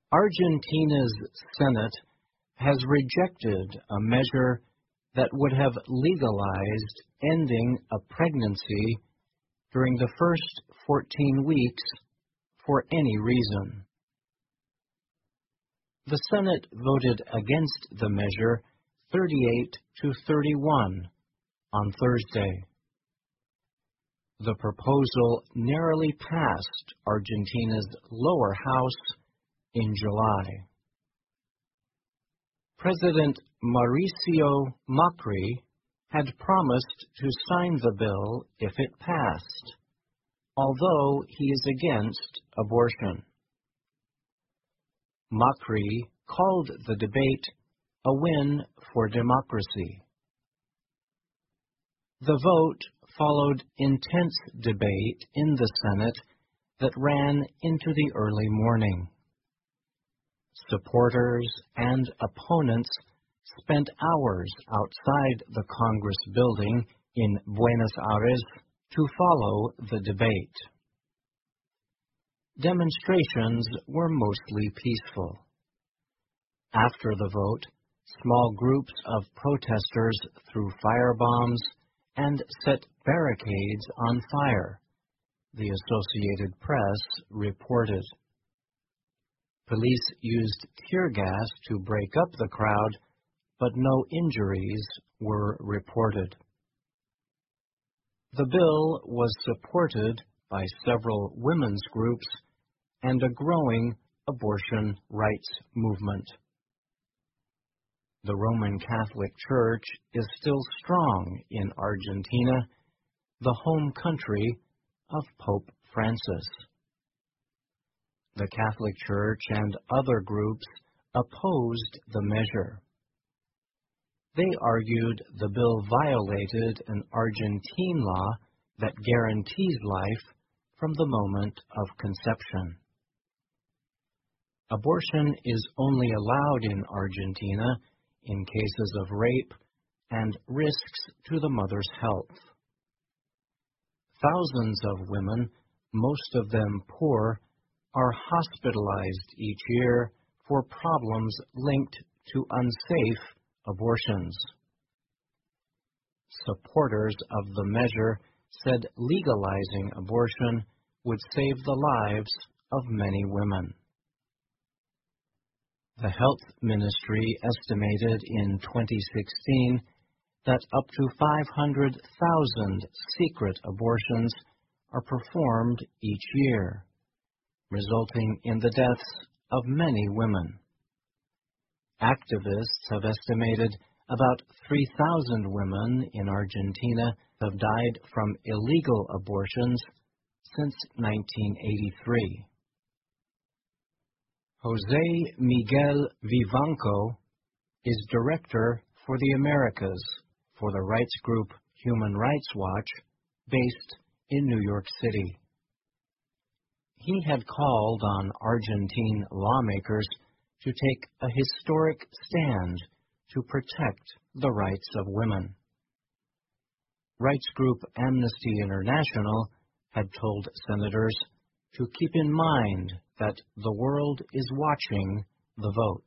Argentina's Senate has rejected a measure that would have legalized ending a pregnancy during the first 14 weeks for any reason. The Senate voted against the measure 38 to 31 on Thursday. The proposal narrowly passed Argentina's lower house in July. President Mauricio Macri had promised to sign the bill if it passed, although he is against abortion. Macri called the debate a win for democracy. The vote followed intense debate in the Senate that ran into the early morning. Supporters and opponents spent hours outside the Congress building in Buenos Aires to follow the debate. Demonstrations were mostly peaceful. After the vote, small groups of protesters threw firebombs and set barricades on fire, the Associated Press reported. Police used tear gas to break up the crowd, but no injuries were reported. The bill was supported by several women's groups and a growing abortion rights movement. The Roman Catholic Church is still strong in Argentina, the home country of Pope Francis. The Catholic Church and other groups opposed the measure. They argued the bill violated an Argentine law that guarantees life from the moment of conception. Abortion is only allowed in Argentina in cases of rape and risks to the mother's health. Thousands of women, most of them poor, are hospitalized each year for problems linked to unsafe abortions. Supporters of the measure said legalizing abortion would save the lives of many women. The Health Ministry estimated in 2016 that up to 500,000 secret abortions are performed each year, resulting in the deaths of many women. Activists have estimated about 3,000 women in Argentina have died from illegal abortions since 1983. Jose Miguel Vivanco is director for the Americas for the rights group Human Rights Watch, based in New York City. He had called on Argentine lawmakers to take a historic stand to protect the rights of women. Rights group Amnesty International had told senators to keep in mind that the world is watching the vote.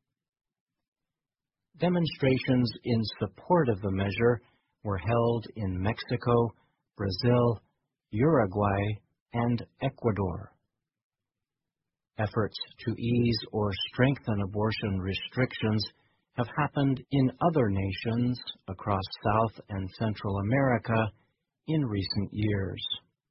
Demonstrations in support of the measure were held in Mexico, Brazil, Uruguay, and Ecuador. Efforts to ease or strengthen abortion restrictions have happened in other nations across South and Central America in recent years.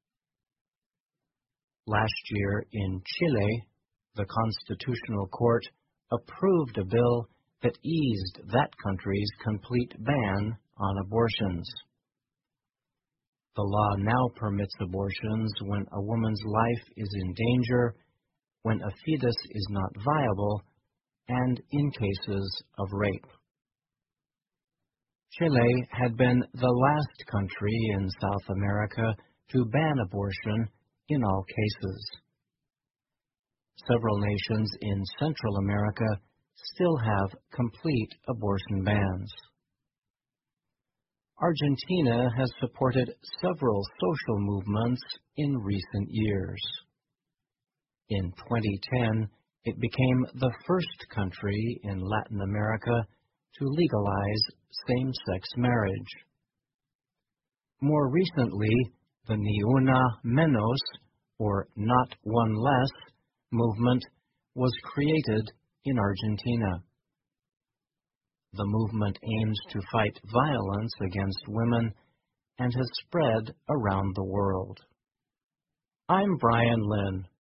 Last year in Chile, the Constitutional Court approved a bill that eased that country's complete ban on abortions. The law now permits abortions when a woman's life is in danger, when a fetus is not viable, and in cases of rape. Chile had been the last country in South America to ban abortion in all cases. Several nations in Central America still have complete abortion bans. Argentina has supported several social movements in recent years. In 2010, It became the first country in Latin America to legalize same-sex marriage. More recently, the Ni Una Menos, or Not One Less, movement was created in Argentina. The movement aims to fight violence against women and has spread around the world. I'm Brian Lynn.